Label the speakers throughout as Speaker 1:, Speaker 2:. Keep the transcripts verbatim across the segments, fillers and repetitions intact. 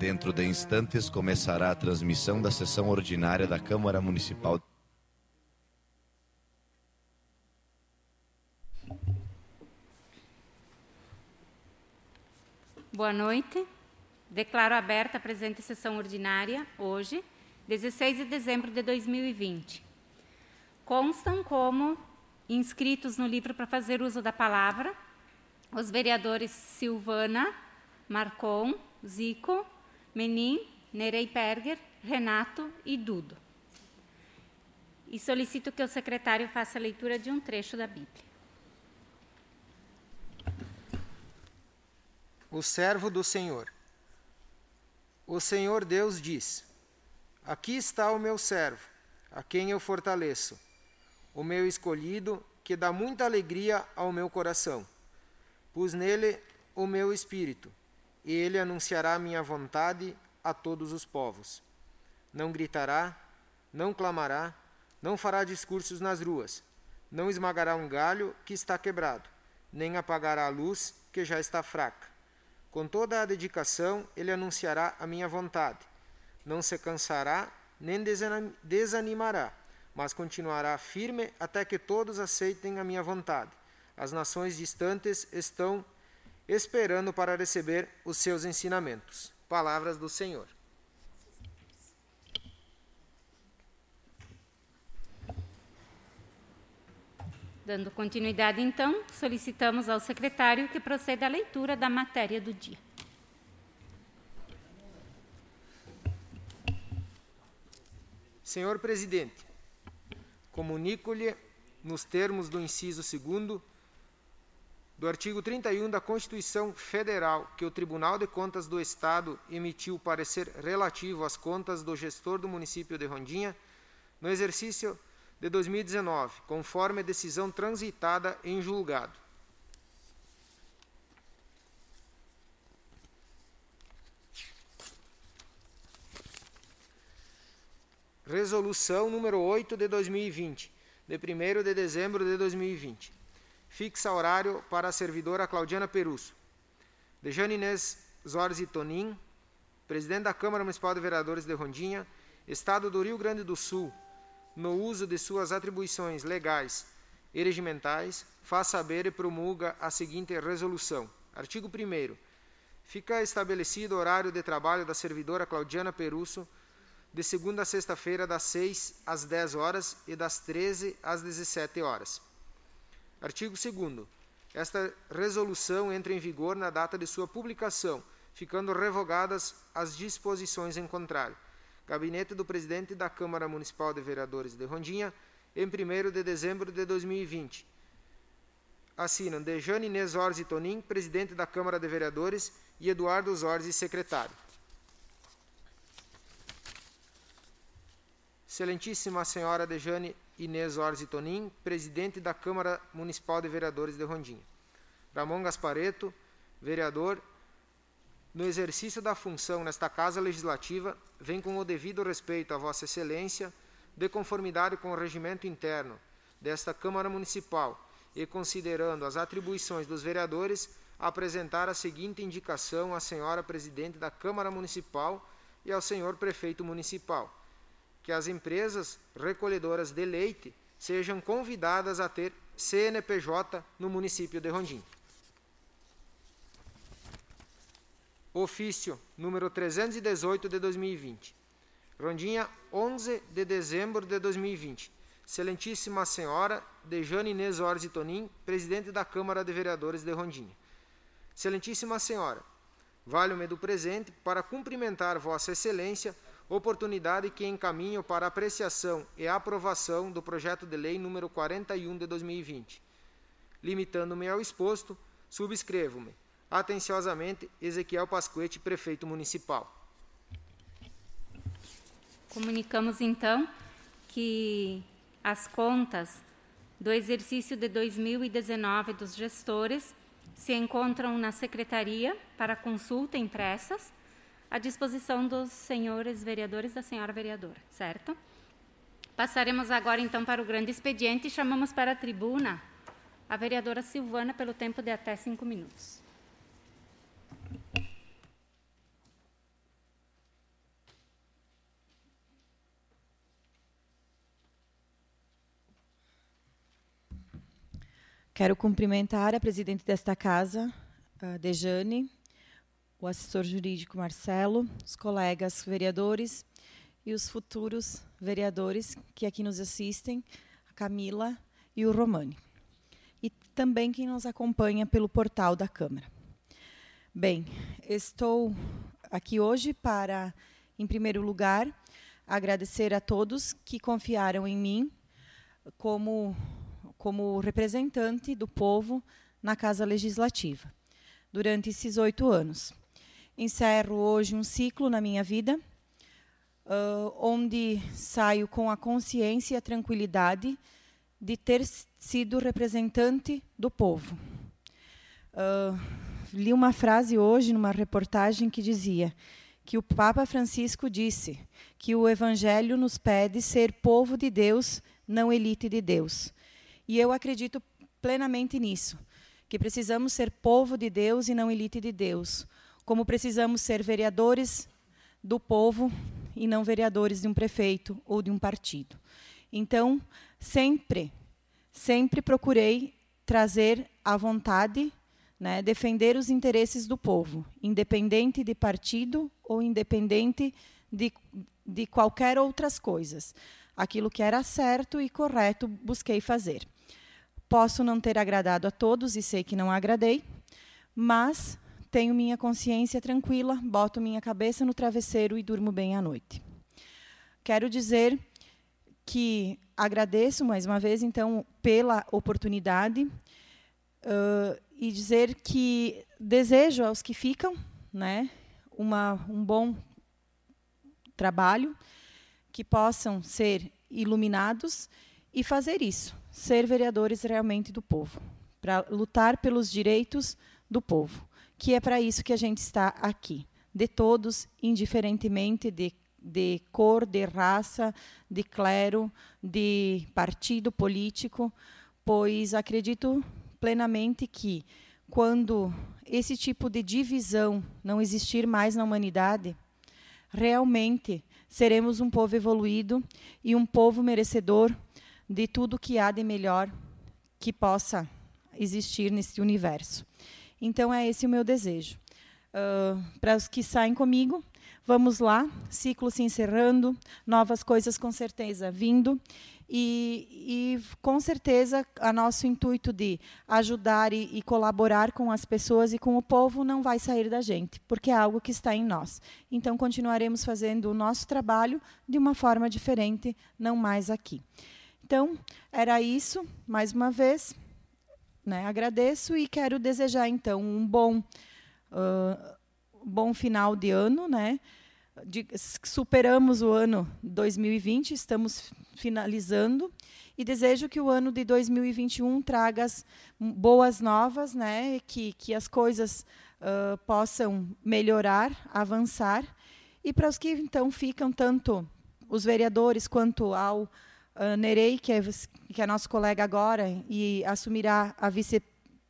Speaker 1: Dentro de instantes começará a transmissão da sessão ordinária da Câmara Municipal.
Speaker 2: Boa noite. Declaro aberta a presente sessão ordinária, hoje, dezesseis de dezembro de dois mil e vinte. Constam como inscritos no livro para fazer uso da palavra os vereadores Silvana, Marcon, Zico, Menin, Nerei Perger, Renato e Dudo. E solicito que o secretário faça a leitura de um trecho da Bíblia.
Speaker 3: O servo do Senhor. O Senhor Deus diz: aqui está o meu servo, a quem eu fortaleço, o meu escolhido, que dá muita alegria ao meu coração. Pus nele o meu espírito, e ele anunciará minha vontade a todos os povos. Não gritará, não clamará, não fará discursos nas ruas, não esmagará um galho que está quebrado, nem apagará a luz que já está fraca. Com toda a dedicação, ele anunciará a minha vontade. Não se cansará, nem desanimará, mas continuará firme até que todos aceitem a minha vontade. As nações distantes estão esperando para receber os seus ensinamentos. Palavras do Senhor.
Speaker 2: Dando continuidade, então, solicitamos ao secretário que proceda à leitura da matéria do dia.
Speaker 3: Senhor Presidente, comunico-lhe, nos termos do inciso segundo do artigo trinta e um da Constituição Federal, que o Tribunal de Contas do Estado emitiu parecer relativo às contas do gestor do município de Rondinha no exercício de dois mil e dezenove, conforme decisão transitada em julgado. Resolução número oito de dois mil e vinte, de primeiro de dezembro de dois mil e vinte. Fixa horário para a servidora Claudiana Perusso. Dejane Inês Zorzi Tonin, presidente da Câmara Municipal de Vereadores de Rondinha, Estado do Rio Grande do Sul, no uso de suas atribuições legais e regimentais, faz saber e promulga a seguinte resolução. Artigo primeiro. Fica estabelecido o horário de trabalho da servidora Claudiana Perusso de segunda a sexta-feira, das seis às dez horas e das treze às dezessete horas. Artigo segundo. Esta resolução entra em vigor na data de sua publicação, ficando revogadas as disposições em contrário. Gabinete do Presidente da Câmara Municipal de Vereadores de Rondinha, em primeiro de dezembro de dois mil e vinte. Assinam Dejane Inês Zorzi Tonin, Presidente da Câmara de Vereadores, e Eduardo Zorzi, Secretário. Excelentíssima Senhora Dejane Inês Zorzi Tonin, Presidente da Câmara Municipal de Vereadores de Rondinha. Ramon Gaspareto, Vereador, no exercício da função nesta Casa Legislativa, vem com o devido respeito a Vossa Excelência, de conformidade com o regimento interno desta Câmara Municipal e considerando as atribuições dos vereadores, apresentar a seguinte indicação à Senhora Presidente da Câmara Municipal e ao Senhor Prefeito Municipal: que as empresas recolhedoras de leite sejam convidadas a ter C N P J no município de Rondinha. Ofício número trezentos e dezoito de dois mil e vinte. Rondinha, onze de dezembro de dois mil e vinte. Excelentíssima Senhora Dejane Inês Zorzi Tonin, Presidente da Câmara de Vereadores de Rondinha. Excelentíssima Senhora, valho-me do presente para cumprimentar Vossa Excelência, oportunidade que encaminho para apreciação e aprovação do projeto de lei número quarenta e um de dois mil e vinte. Limitando-me ao exposto, subscrevo-me. Atenciosamente, Ezequiel Pasquete, Prefeito Municipal.
Speaker 2: Comunicamos, então, que as contas do exercício de dois mil e dezenove dos gestores se encontram na Secretaria para consulta impressas, à disposição dos senhores vereadores e da senhora vereadora, certo? Passaremos agora, então, para o grande expediente e chamamos para a tribuna a vereadora Silvana pelo tempo de até cinco minutos.
Speaker 4: Quero cumprimentar a presidente desta casa, a Dejane, o assessor jurídico Marcelo, os colegas vereadores e os futuros vereadores que aqui nos assistem, a Camila e o Romani. E também quem nos acompanha pelo portal da Câmara. Bem, estou aqui hoje para, em primeiro lugar, agradecer a todos que confiaram em mim como, como representante do povo na Casa Legislativa, durante esses oito anos. Encerro hoje um ciclo na minha vida, uh, onde saio com a consciência e a tranquilidade de ter sido representante do povo. Uh, li uma frase hoje numa reportagem que dizia que o Papa Francisco disse que o Evangelho nos pede ser povo de Deus, não elite de Deus. E eu acredito plenamente nisso, que precisamos ser povo de Deus e não elite de Deus, como precisamos ser vereadores do povo e não vereadores de um prefeito ou de um partido. Então, sempre, sempre procurei trazer à vontade, né, defender os interesses do povo, independente de partido ou independente de, de qualquer outras coisas. Aquilo que era certo e correto, busquei fazer. Posso não ter agradado a todos, e sei que não agradei, mas tenho minha consciência tranquila, boto minha cabeça no travesseiro e durmo bem à noite. Quero dizer que agradeço, mais uma vez, então, pela oportunidade, uh, e dizer que desejo aos que ficam, né, uma, um bom trabalho, que possam ser iluminados e fazer isso, ser vereadores realmente do povo, para lutar pelos direitos do povo, que é para isso que a gente está aqui, de todos, indiferentemente de, de cor, de raça, de clero, de partido político, pois acredito plenamente que, quando esse tipo de divisão não existir mais na humanidade, realmente seremos um povo evoluído e um povo merecedor de tudo que há de melhor que possa existir nesse universo. Então, é esse o meu desejo. Uh, para os que saem comigo, vamos lá, ciclo se encerrando, novas coisas com certeza vindo, e, e com certeza a nosso intuito de ajudar e, e colaborar com as pessoas e com o povo não vai sair da gente, porque é algo que está em nós. Então, continuaremos fazendo o nosso trabalho de uma forma diferente, não mais aqui. Então, era isso, mais uma vez, né, agradeço e quero desejar, então, um bom, uh, bom final de ano, né? De, superamos o ano dois mil e vinte, estamos finalizando, e desejo que o ano de dois mil e vinte e um traga boas novas, né, que, que as coisas uh, possam melhorar, avançar, e para os que então ficam, tanto os vereadores quanto ao uh, Nerei, que é, que é nosso colega agora, e assumirá a vice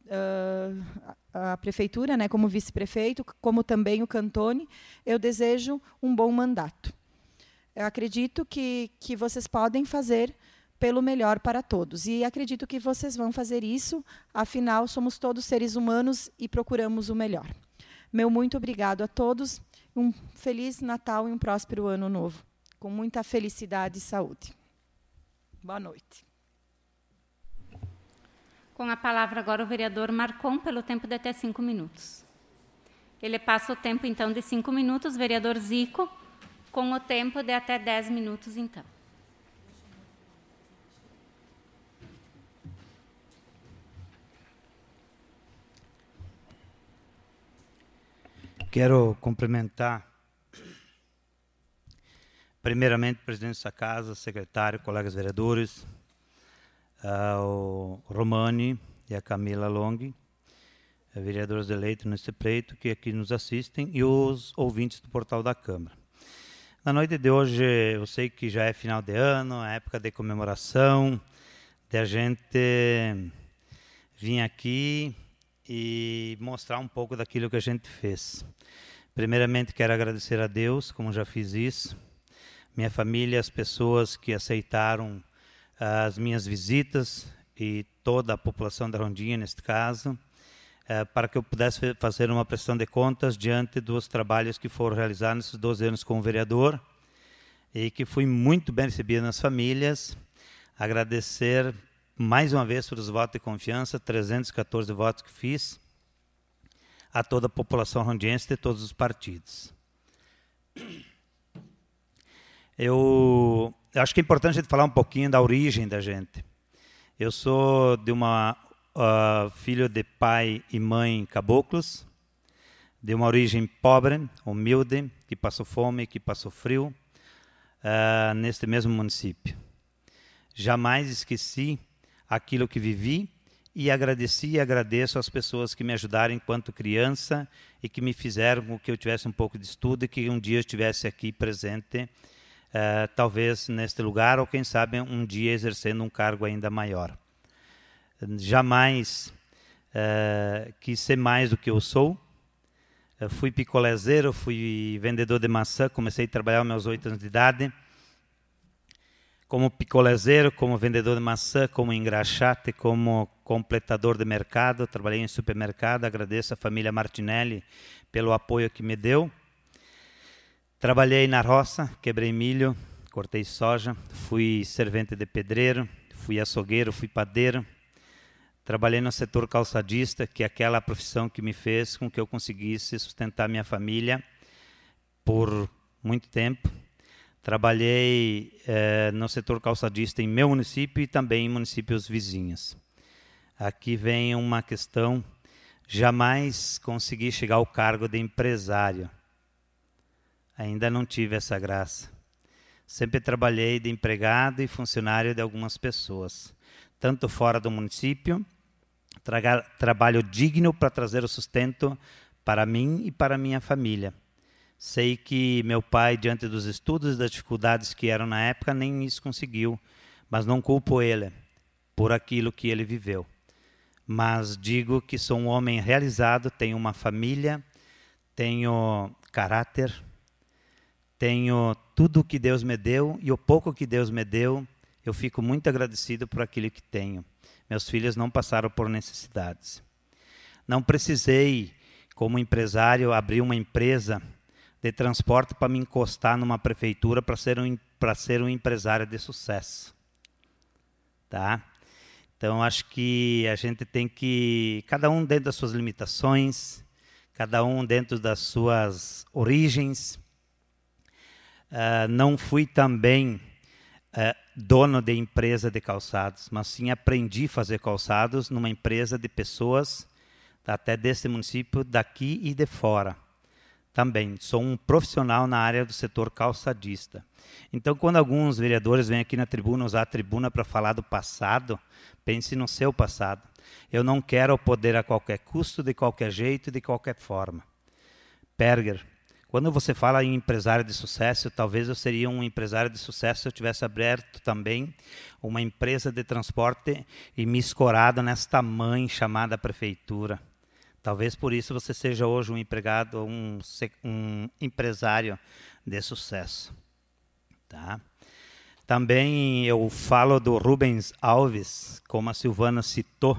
Speaker 4: uh, a prefeitura, né, como vice-prefeito, como também o Cantone, eu desejo um bom mandato. Eu acredito que, que vocês podem fazer pelo melhor para todos. E acredito que vocês vão fazer isso, afinal, somos todos seres humanos e procuramos o melhor. Meu muito obrigado a todos. Um feliz Natal e um próspero ano novo, com muita felicidade e saúde. Boa noite.
Speaker 2: Com a palavra agora o vereador Marcon, pelo tempo de até cinco minutos. Ele passa o tempo, então, de cinco minutos, vereador Zico, com o tempo de até dez minutos, então.
Speaker 5: Quero cumprimentar, primeiramente, o presidente dessa casa, secretário, colegas vereadores, Uh, o Romani e a Camila Long, vereadores eleitos nesse pleito, que aqui nos assistem, e os ouvintes do portal da Câmara. Na noite de hoje, eu sei que já é final de ano, é época de comemoração, de a gente vir aqui e mostrar um pouco daquilo que a gente fez. Primeiramente, quero agradecer a Deus, como já fiz isso, minha família, as pessoas que aceitaram as minhas visitas e toda a população da Rondinha, neste caso, eh, para que eu pudesse fazer uma prestação de contas diante dos trabalhos que foram realizados nesses doze anos como vereador, e que fui muito bem recebido nas famílias. Agradecer mais uma vez pelos votos de confiança, trezentos e quatorze votos que fiz, a toda a população rondiense de todos os partidos. Eu, eu acho que é importante a gente falar um pouquinho da origem da gente. Eu sou de uma uh, filho de pai e mãe caboclos, de uma origem pobre, humilde, que passou fome, que passou frio, uh, neste mesmo município. Jamais esqueci aquilo que vivi e agradeci e agradeço às pessoas que me ajudaram enquanto criança e que me fizeram com que eu tivesse um pouco de estudo e que um dia eu estivesse aqui presente, Uh, talvez neste lugar, ou quem sabe um dia exercendo um cargo ainda maior. Jamais uh, quis ser mais do que eu sou. Eu fui picolézeiro, fui vendedor de maçã, comecei a trabalhar aos meus oito anos de idade. Como picolézeiro, como vendedor de maçã, como engraxate, como completador de mercado, trabalhei em supermercado, agradeço a família Martinelli pelo apoio que me deu. Trabalhei na roça, quebrei milho, cortei soja, fui servente de pedreiro, fui açougueiro, fui padeiro. Trabalhei no setor calçadista, que é aquela profissão que me fez com que eu conseguisse sustentar minha família por muito tempo. Trabalhei eh, no setor calçadista em meu município e também em municípios vizinhos. Aqui vem uma questão, jamais consegui chegar ao cargo de empresário. Ainda não tive essa graça. Sempre trabalhei de empregado e funcionário de algumas pessoas, tanto fora do município, tra- trabalho digno para trazer o sustento para mim e para minha família. Sei que meu pai, diante dos estudos e das dificuldades que eram na época, nem isso conseguiu, mas não culpo ele por aquilo que ele viveu. Mas digo que sou um homem realizado, tenho uma família, tenho caráter, tenho tudo o que Deus me deu e o pouco que Deus me deu, eu fico muito agradecido por aquilo que tenho. Meus filhos não passaram por necessidades. Não precisei, como empresário, abrir uma empresa de transporte para me encostar numa prefeitura para ser um, para ser um empresário de sucesso. Tá? Então, acho que a gente tem que, cada um dentro das suas limitações, cada um dentro das suas origens. Uh, não fui também uh, dono de empresa de calçados, mas sim aprendi a fazer calçados numa empresa de pessoas, até desse município, daqui e de fora. Também sou um profissional na área do setor calçadista. Então, quando alguns vereadores vêm aqui na tribuna, usar a tribuna para falar do passado, pense no seu passado. Eu não quero o poder a qualquer custo, de qualquer jeito, de qualquer forma. Perger, quando você fala em empresário de sucesso, talvez eu seria um empresário de sucesso se eu tivesse aberto também uma empresa de transporte e me escorado nesta mãe chamada prefeitura. Talvez por isso você seja hoje um empregado, um, um empresário de sucesso. Tá? Também eu falo do Rubens Alves, como a Silvana citou,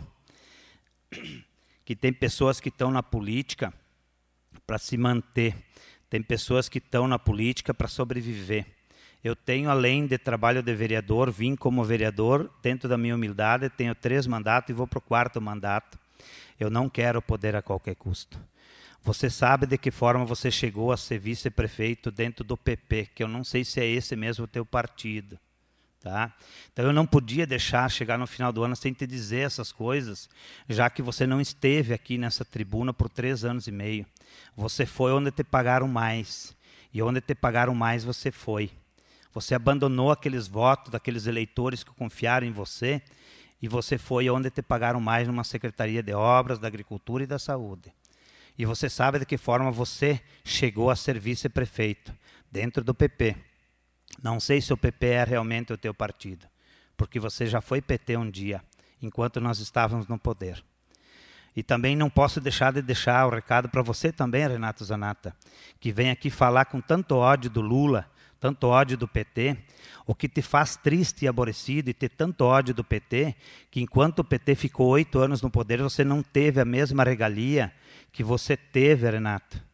Speaker 5: que tem pessoas que estão na política para se manter. Tem pessoas que estão na política para sobreviver. Eu tenho, além de trabalho de vereador, vim como vereador, dentro da minha humildade, tenho três mandatos e vou para o quarto mandato. Eu não quero poder a qualquer custo. Você sabe de que forma você chegou a ser vice-prefeito dentro do P P, que eu não sei se é esse mesmo o teu partido. Tá? Então eu não podia deixar chegar no final do ano sem te dizer essas coisas, já que você não esteve aqui nessa tribuna por três anos e meio. Você foi onde te pagaram mais, e onde te pagaram mais você foi. Você abandonou aqueles votos daqueles eleitores que confiaram em você, e você foi onde te pagaram mais numa Secretaria de Obras, da Agricultura e da Saúde. E você sabe de que forma você chegou a ser vice-prefeito dentro do P P. Não sei se o P P é realmente o teu partido, porque você já foi P T um dia, enquanto nós estávamos no poder. E também não posso deixar de deixar o recado para você também, Renato Zanata, que vem aqui falar com tanto ódio do Lula, tanto ódio do P T, o que te faz triste e aborrecido e ter tanto ódio do P T, que enquanto o P T ficou oito anos no poder, você não teve a mesma regalia que você teve, Renato.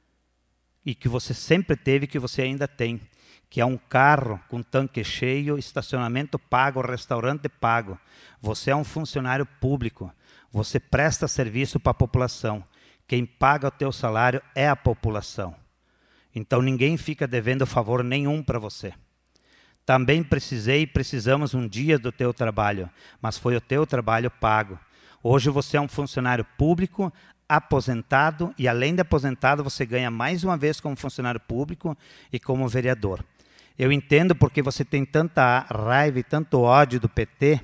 Speaker 5: E que você sempre teve e que você ainda tem. Que é um carro com tanque cheio, estacionamento pago, restaurante pago. Você é um funcionário público. Você presta serviço para a população. Quem paga o teu salário é a população. Então ninguém fica devendo favor nenhum para você. Também precisei e precisamos um dia do teu trabalho, mas foi o teu trabalho pago. Hoje você é um funcionário público, aposentado, e além de aposentado você ganha mais uma vez como funcionário público e como vereador. Eu entendo porque você tem tanta raiva e tanto ódio do P T,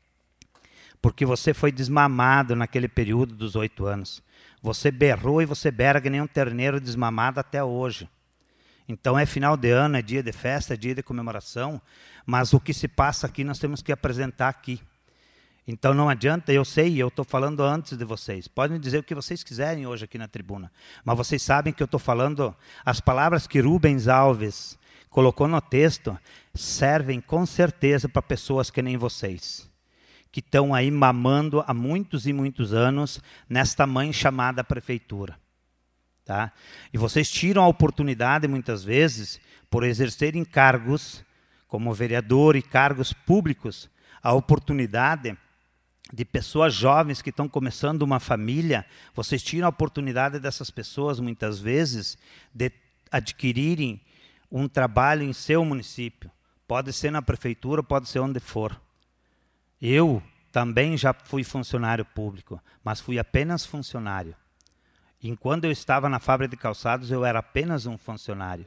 Speaker 5: porque você foi desmamado naquele período dos oito anos. Você berrou e você berra que nem um terneiro desmamado até hoje. Então é final de ano, é dia de festa, é dia de comemoração, mas o que se passa aqui nós temos que apresentar aqui. Então não adianta, eu sei, eu estou falando antes de vocês. Podem dizer o que vocês quiserem hoje aqui na tribuna, mas vocês sabem que eu estou falando, as palavras que Rubens Alves colocou no texto servem com certeza para pessoas que nem vocês, que estão aí mamando há muitos e muitos anos nesta mãe chamada prefeitura. Tá? E vocês tiram a oportunidade, muitas vezes, por exercerem cargos, como vereador e cargos públicos, a oportunidade de pessoas jovens que estão começando uma família, vocês tiram a oportunidade dessas pessoas, muitas vezes, de adquirirem um trabalho em seu município. Pode ser na prefeitura, pode ser onde for. Eu também já fui funcionário público, mas fui apenas funcionário. Enquanto eu estava na fábrica de calçados, eu era apenas um funcionário.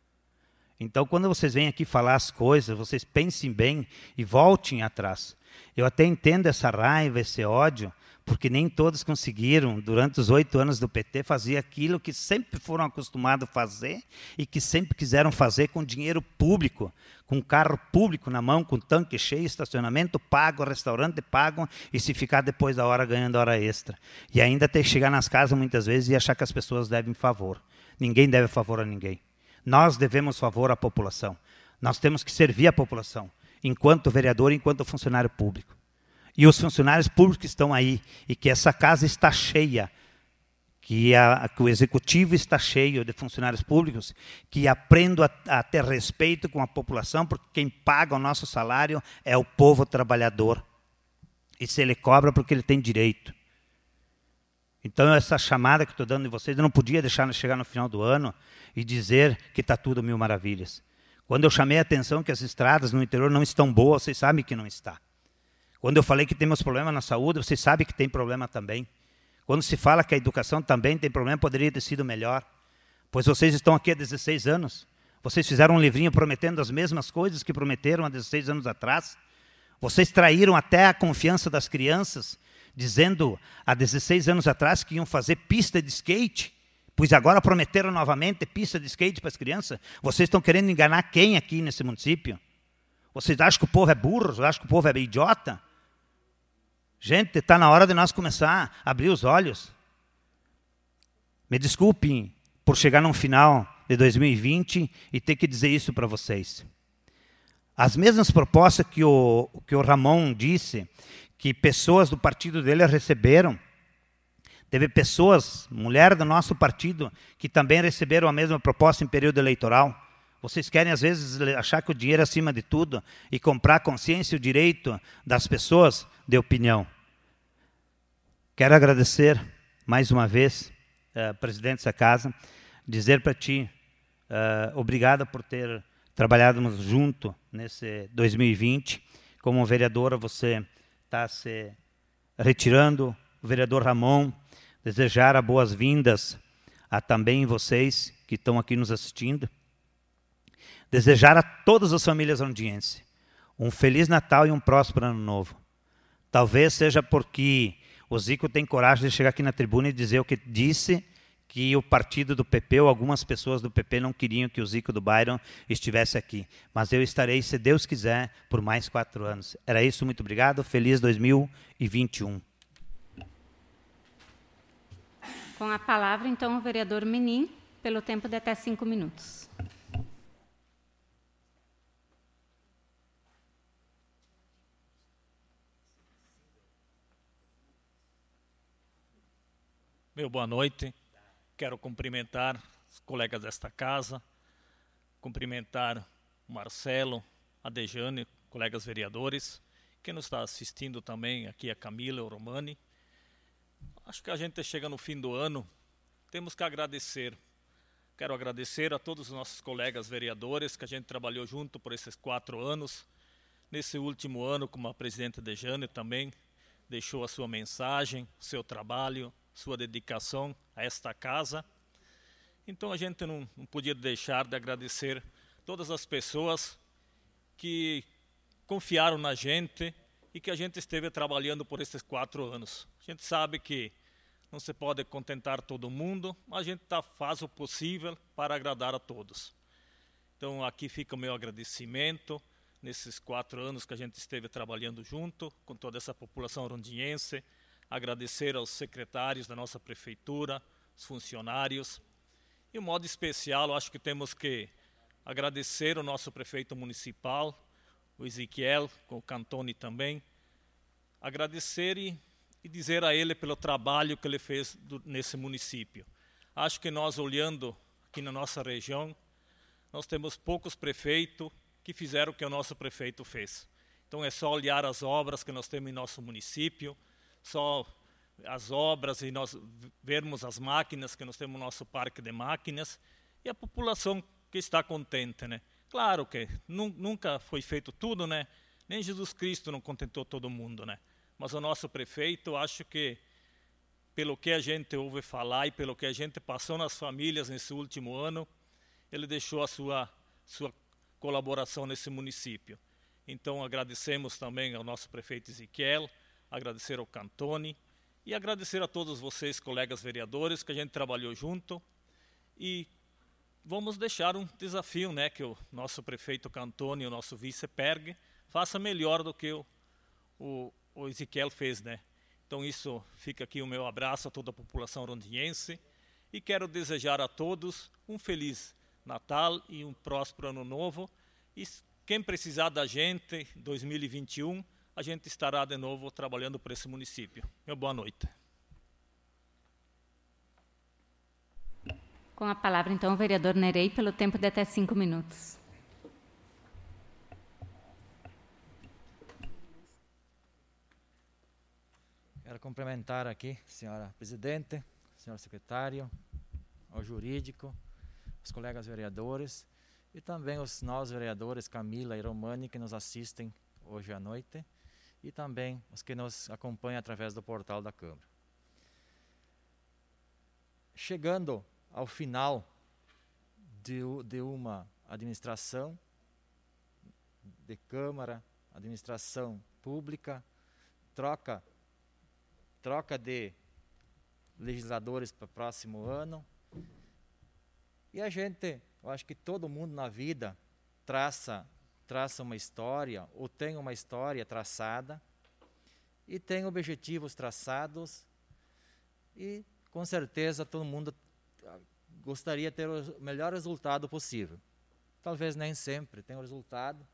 Speaker 5: Então, quando vocês vêm aqui falar as coisas, vocês pensem bem e voltem atrás. Eu até entendo essa raiva, esse ódio, porque nem todos conseguiram, durante os oito anos do P T, fazer aquilo que sempre foram acostumados a fazer e que sempre quiseram fazer com dinheiro público, com carro público na mão, com tanque cheio, estacionamento pago, restaurante pago, e se ficar depois da hora ganhando hora extra. E ainda ter que chegar nas casas muitas vezes e achar que as pessoas devem favor. Ninguém deve favor a ninguém. Nós devemos favor à população. Nós temos que servir a população, enquanto vereador, enquanto funcionário público. E os funcionários públicos que estão aí, e que essa casa está cheia, que, a, que o executivo está cheio de funcionários públicos, que aprendam a, a ter respeito com a população, porque quem paga o nosso salário é o povo trabalhador. E se ele cobra, porque ele tem direito. Então, essa chamada que estou dando de vocês, eu não podia deixar chegar no final do ano e dizer que está tudo mil maravilhas. Quando eu chamei a atenção que as estradas no interior não estão boas, vocês sabem que não está. Quando eu falei que temos problema na saúde, vocês sabem que tem problema também. Quando se fala que a educação também tem problema, poderia ter sido melhor. Pois vocês estão aqui há dezesseis anos. Vocês fizeram um livrinho prometendo as mesmas coisas que prometeram há dezesseis anos atrás. Vocês traíram até a confiança das crianças, dizendo há dezesseis anos atrás que iam fazer pista de skate, pois agora prometeram novamente pista de skate para as crianças. Vocês estão querendo enganar quem aqui nesse município? Vocês acham que o povo é burro? Vocês acham que o povo é idiota? Gente, está na hora de nós começar a abrir os olhos. Me desculpem por chegar no final de dois mil e vinte e ter que dizer isso para vocês. As mesmas propostas que o, que o Ramon disse, que pessoas do partido dele receberam, teve pessoas, mulher do nosso partido, que também receberam a mesma proposta em período eleitoral. Vocês querem, às vezes, achar que o dinheiro é acima de tudo e comprar a consciência e o direito das pessoas de opinião. Quero agradecer, mais uma vez, uh, presidente dessa casa, dizer para ti, uh, obrigado por ter trabalhado junto nesse dois mil e vinte. Como vereadora, você está se retirando. O vereador Ramon, desejar boas-vindas a também vocês que estão aqui nos assistindo. Desejar a todas as famílias ondienses um Feliz Natal e um próspero Ano Novo. Talvez seja porque o Zico tem coragem de chegar aqui na tribuna e dizer o que disse, que o partido do P P ou algumas pessoas do P P não queriam que o Zico do Byron estivesse aqui. Mas eu estarei, se Deus quiser, por mais quatro anos. Era isso, muito obrigado. Feliz dois mil e vinte e um.
Speaker 2: Com a palavra, então, o vereador Menin, pelo tempo de até cinco minutos.
Speaker 6: Meu boa noite. Quero cumprimentar os colegas desta casa, cumprimentar o Marcelo, a Dejane, colegas vereadores, quem nos está assistindo também aqui, a Camila, o Romani. Acho que a gente chega no fim do ano, temos que agradecer. Quero agradecer a todos os nossos colegas vereadores que a gente trabalhou junto por esses quatro anos. Nesse último ano, como a presidente Dejane também deixou a sua mensagem, seu trabalho, sua dedicação a esta casa. Então a gente não, não podia deixar de agradecer todas as pessoas que confiaram na gente e que a gente esteve trabalhando por esses quatro anos. A gente sabe que não se pode contentar todo mundo, mas a gente tá, faz o possível para agradar a todos. Então aqui fica o meu agradecimento nesses quatro anos que a gente esteve trabalhando junto com toda essa população rondiense. Agradecer aos secretários da nossa prefeitura, os funcionários. E, de modo especial, eu acho que temos que agradecer ao nosso prefeito municipal, o Ezequiel, com o Cantoni também. Agradecer e, e dizer a ele pelo trabalho que ele fez do, nesse município. Acho que nós, olhando aqui na nossa região, nós temos poucos prefeitos que fizeram o que o nosso prefeito fez. Então, é só olhar as obras que nós temos em nosso município, só as obras e nós vermos as máquinas que nós temos no nosso parque de máquinas e a população que está contente, né? Claro que nu nunca foi feito tudo, né? Nem Jesus Cristo não contentou todo mundo, né? Mas o nosso prefeito, acho que pelo que a gente ouve falar e pelo que a gente passou nas famílias nesse último ano, ele deixou a sua sua colaboração nesse município. Então agradecemos também ao nosso prefeito Ezequiel, agradecer ao Cantoni e agradecer a todos vocês, colegas vereadores, que a gente trabalhou junto. E vamos deixar um desafio, né, que o nosso prefeito Cantoni, o nosso vice Perg, faça melhor do que o, o, o Ezequiel fez, né? Então isso, fica aqui o meu abraço a toda a população rondiense e quero desejar a todos um feliz Natal e um próspero Ano Novo. E quem precisar da gente, em dois mil e vinte e um, a gente estará de novo trabalhando por esse município. Meu boa noite.
Speaker 2: Com a palavra, então, o vereador Nerei, pelo tempo de até cinco minutos.
Speaker 7: Quero cumprimentar aqui a senhora presidente, senhor secretário, ao jurídico, os colegas vereadores e também os nós vereadores Camila e Romani que nos assistem hoje à noite e também os que nos acompanham através do portal da Câmara. Chegando ao final de, de uma administração de Câmara, administração pública, troca, troca de legisladores para o próximo ano. E a gente, eu acho que todo mundo na vida traça, traça uma história, ou tem uma história traçada, e tem objetivos traçados, e com certeza todo mundo gostaria de ter o melhor resultado possível. Talvez nem sempre tenha o resultado.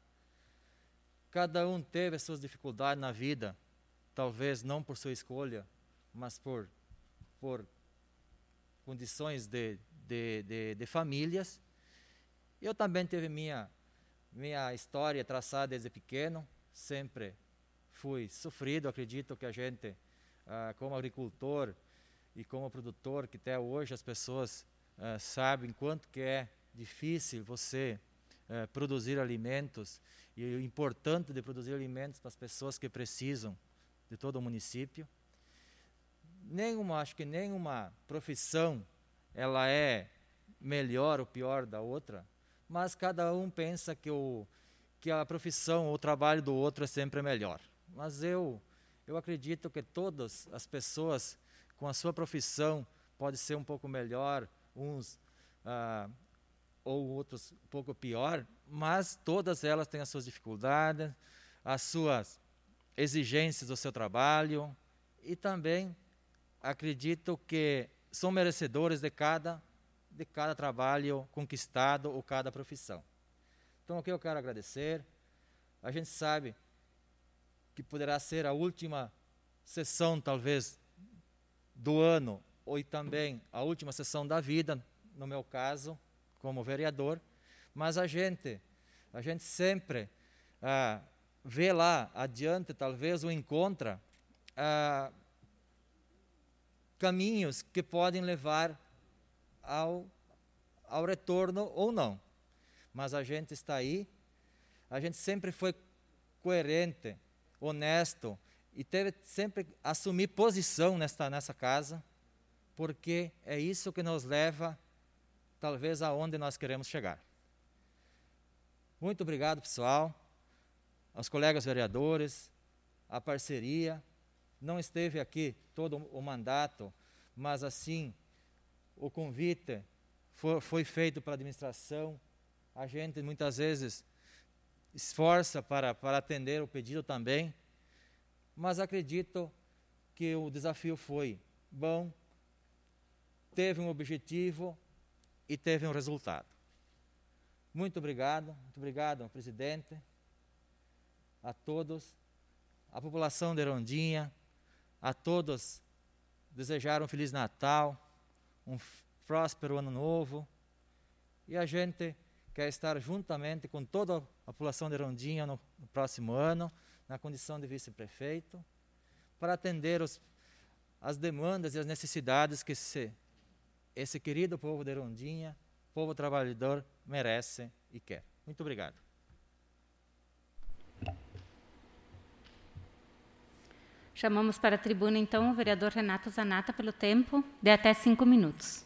Speaker 7: Cada um teve as suas dificuldades na vida, talvez não por sua escolha, mas por, por condições de, de, de, de famílias. Eu também tive minha, minha história traçada desde pequeno, sempre fui sofrido. Acredito que a gente, ah, como agricultor e como produtor, que até hoje as pessoas ah, sabem quanto que é difícil você ah, produzir alimentos, e o importante de produzir alimentos para as pessoas que precisam de todo o município. Nenhuma, acho que nenhuma profissão ela é melhor ou pior da outra, mas cada um pensa que, o, que a profissão ou o trabalho do outro é sempre melhor. Mas eu, eu acredito que todas as pessoas com a sua profissão pode ser um pouco melhor, uns ah, ou outros um pouco pior, mas todas elas têm as suas dificuldades, as suas exigências do seu trabalho, e também acredito que são merecedores de cada, de cada trabalho conquistado ou cada profissão. Então, o que eu quero agradecer, a gente sabe que poderá ser a última sessão, talvez, do ano, ou também a última sessão da vida, no meu caso, como vereador, mas a gente, a gente sempre ah, vê lá adiante, talvez, ou encontra ah, caminhos que podem levar ao, ao retorno ou não. Mas a gente está aí, a gente sempre foi coerente, honesto, e teve sempre assumir posição nesta, nessa casa, porque é isso que nos leva, talvez, aonde nós queremos chegar. Muito obrigado, pessoal, aos colegas vereadores, a parceria. Não esteve aqui todo o mandato, mas assim, o convite foi, foi feito para a administração. A gente, muitas vezes, esforça para, para atender o pedido também, mas acredito que o desafio foi bom, teve um objetivo e teve um resultado. Muito obrigado, muito obrigado ao presidente, a todos, a população de Erondinha, a todos desejar um Feliz Natal, um próspero Ano Novo, e a gente quer estar juntamente com toda a população de Erondinha no, no próximo ano, na condição de vice-prefeito, para atender os, as demandas e as necessidades que esse, esse querido povo de Erondinha, povo trabalhador, merece e quer. Muito obrigado.
Speaker 2: Chamamos para a tribuna, então, o vereador Renato Zanata, pelo tempo de até cinco minutos.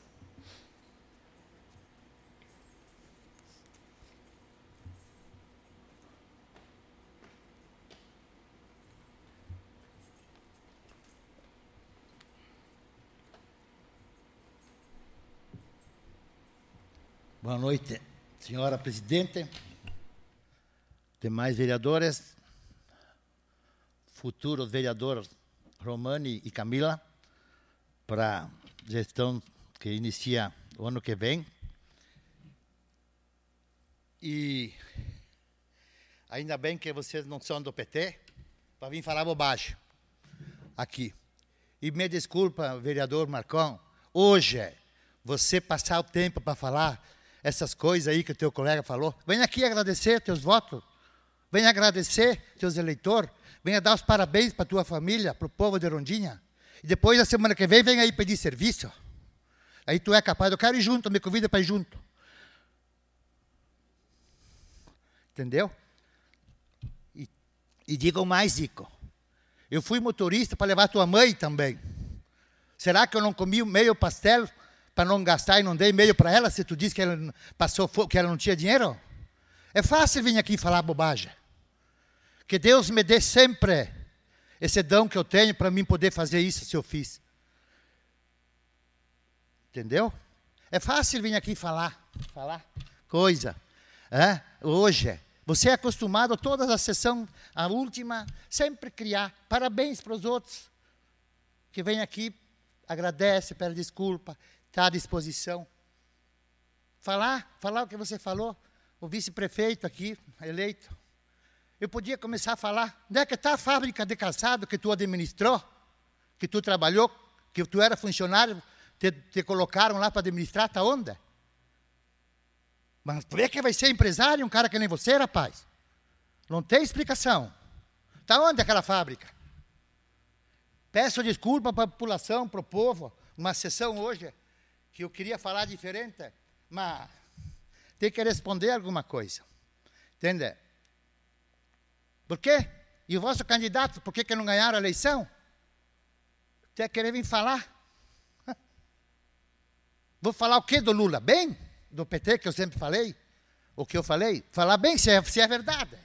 Speaker 8: Boa noite, senhora presidente, demais vereadores, futuros vereadores Romani e Camila, para a gestão que inicia o ano que vem. E ainda bem que vocês não são do P T, para vir falar bobagem aqui. E me desculpa, vereador Marcão, hoje você passar o tempo para falar essas coisas aí que o teu colega falou, venha aqui agradecer teus votos, venha agradecer teus eleitores, venha dar os parabéns para a tua família, para o povo de Erondinha, e depois, na semana que vem, vem aí pedir serviço. Aí tu é capaz, eu quero ir junto, me convida para ir junto. Entendeu? E, e digam mais, Zico, eu fui motorista para levar tua mãe também. Será que eu não comi meio pastel para não gastar e não dei meio para ela, se tu disse que ela passou que ela não tinha dinheiro? É fácil vir aqui falar bobagem. Que Deus me dê sempre esse dom que eu tenho para mim poder fazer isso, se eu fiz. Entendeu? É fácil vir aqui falar, falar coisa. É? Hoje, você é acostumado a todas as sessões, a última, sempre criar. Parabéns para os outros que vêm aqui, agradece, pede desculpa, está à disposição. Falar, falar o que você falou, o vice-prefeito aqui, eleito. Eu podia começar a falar, onde é que está a fábrica de calçado que tu administrou, que tu trabalhou, que tu era funcionário, te, te colocaram lá para administrar, está onde? Mas por que vai ser empresário um cara que nem você, rapaz? Não tem explicação. Está onde aquela fábrica? Peço desculpa para a população, para o povo, uma sessão hoje, que eu queria falar diferente, mas tem que responder alguma coisa. Entende? Por quê? E o vosso candidato, por que, que não ganharam a eleição? Você querer vir falar? Vou falar o quê do Lula? Bem? Do P T, que eu sempre falei? O que eu falei? Falar bem, se é, se é verdade.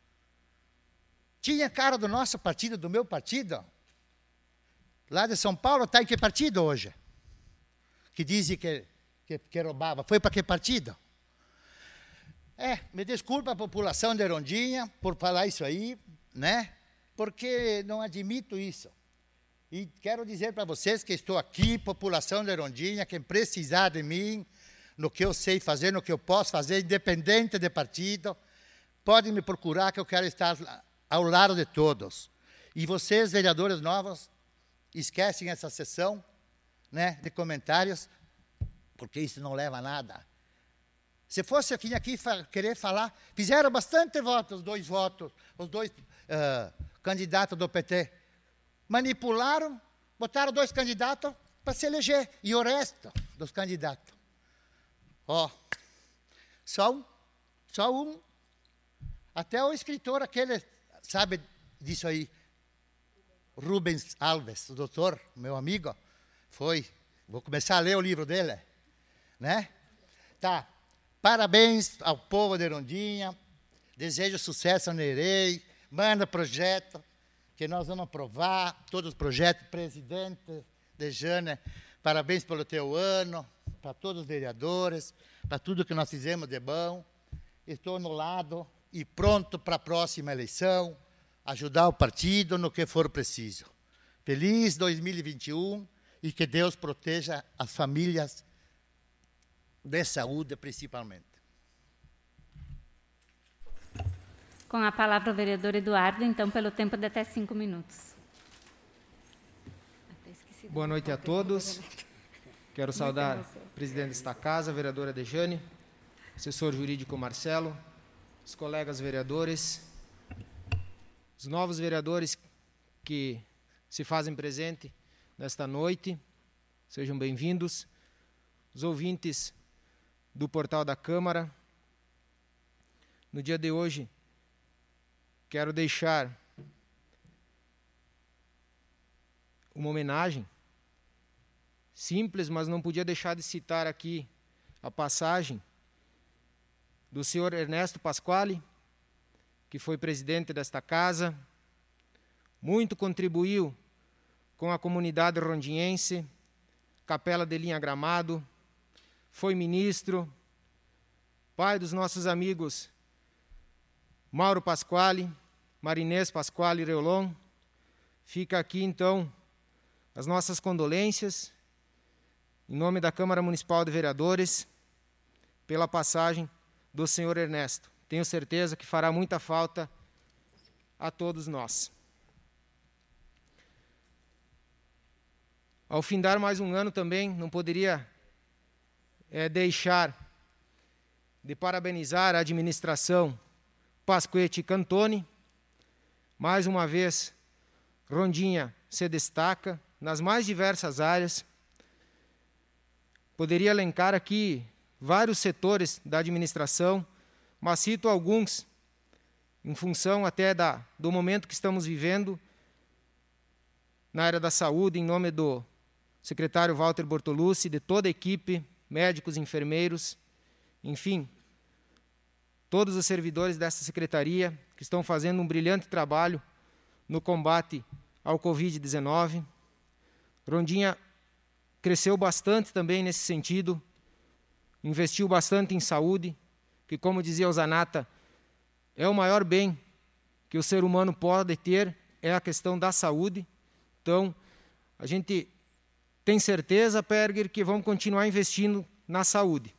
Speaker 8: Tinha cara do nosso partido, do meu partido, lá de São Paulo, está em que partido hoje? Que dizem que, que, que roubava. Foi para que partido? É, me desculpa a população de Erondinha por falar isso aí, né? Porque não admito isso. E quero dizer para vocês que estou aqui, população de Erondinha, quem precisar de mim, no que eu sei fazer, no que eu posso fazer, independente de partido, podem me procurar que eu quero estar ao lado de todos. E vocês, vereadores novos, esquecem essa sessão, né, de comentários, porque isso não leva a nada. Se fosse aqui, aqui fa querer falar, fizeram bastante votos, os dois votos, os dois uh, candidatos do P T. Manipularam, botaram dois candidatos para se eleger, e o resto dos candidatos. Ó, só um, só um. Até o escritor, aquele, sabe disso aí, Rubens Alves, o doutor, meu amigo, foi. Vou começar a ler o livro dele, né? Tá. Parabéns ao povo de Rondinha. Desejo sucesso ao Nerei. Manda projeto que nós vamos aprovar todos os projetos. Presidente Dejane, parabéns pelo teu ano, para todos os vereadores, para tudo que nós fizemos de bom. Estou no lado e pronto para a próxima eleição, ajudar o partido no que for preciso. Feliz dois mil e vinte e um e que Deus proteja as famílias de saúde, principalmente.
Speaker 2: Com a palavra o vereador Eduardo, então, pelo tempo de até cinco minutos.
Speaker 3: Boa noite a todos. Quero saudar o presidente desta casa, a vereadora Dejane, assessor jurídico Marcelo, os colegas vereadores, os novos vereadores que se fazem presente nesta noite, sejam bem-vindos, os ouvintes do portal da Câmara. No dia de hoje, quero deixar uma homenagem simples, mas não podia deixar de citar aqui a passagem do senhor Ernesto Pasquale, que foi presidente desta casa, muito contribuiu com a comunidade rondinhense, Capela de Linha Gramado, foi ministro, pai dos nossos amigos Mauro Pasquale, Marinês Pasquale Reolon. Fica aqui, então, as nossas condolências, em nome da Câmara Municipal de Vereadores, pela passagem do senhor Ernesto. Tenho certeza que fará muita falta a todos nós. Ao findar mais um ano também, não poderia é, deixar de parabenizar a administração Pasquete e Cantoni. Mais uma vez, Rondinha se destaca nas mais diversas áreas. Poderia elencar aqui vários setores da administração, mas cito alguns, em função até da, do momento que estamos vivendo na área da saúde, em nome do secretário Walter Bortolucci, de toda a equipe, médicos, enfermeiros, enfim, todos os servidores dessa secretaria que estão fazendo um brilhante trabalho no combate ao covid dezenove. Rondinha cresceu bastante também nesse sentido, investiu bastante em saúde, que, como dizia o Zanata, é o maior bem que o ser humano pode ter, é a questão da saúde. Então, a gente tem certeza, Perger, que vamos continuar investindo na saúde.